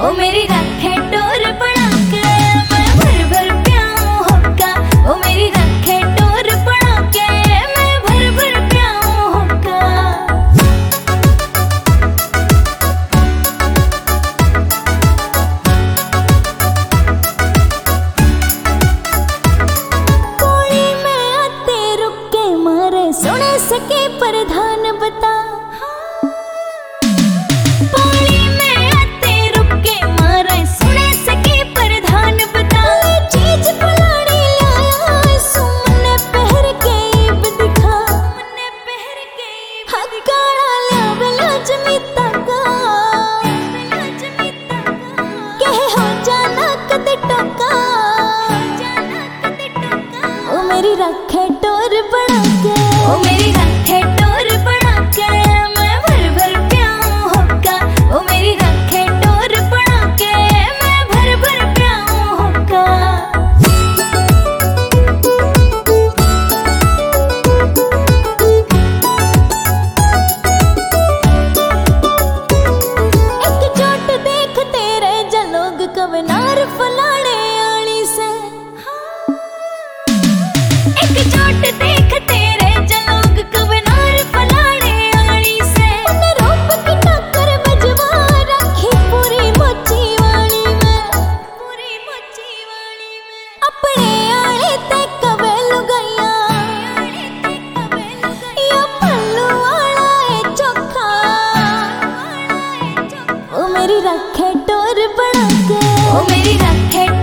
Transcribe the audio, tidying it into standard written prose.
ओ मेरी रखे टोर बना के मैं भर भर प्याऊं हुक्का। ओ मेरी रखे टोर बना के मैं भर भर प्याऊं हुक्का। कोई में आते रुक के मारे सुने सके प्रधान बता। मेरी रखे टोर बना के ओ मेरी रखे टोर बना के मैं भर भर प्याऊं हुक्का। ओ मेरी रखे टोर बना के मैं भर भर प्याऊं हुक्का। एक चोट देख तेरे जलोग कवनार फलाने आली से। एक चोट देख तेरे जलोग कवनार फलाने आली से। उन रूप की टक्कर बजवा रखी पूरी मोची वाली में, पूरी मोची वाली में। अपने आले ते कवे लुगाइया या पल्लू वाला है चोखा। ओ मेरी रखे टोर बना के ओ मेरी रखे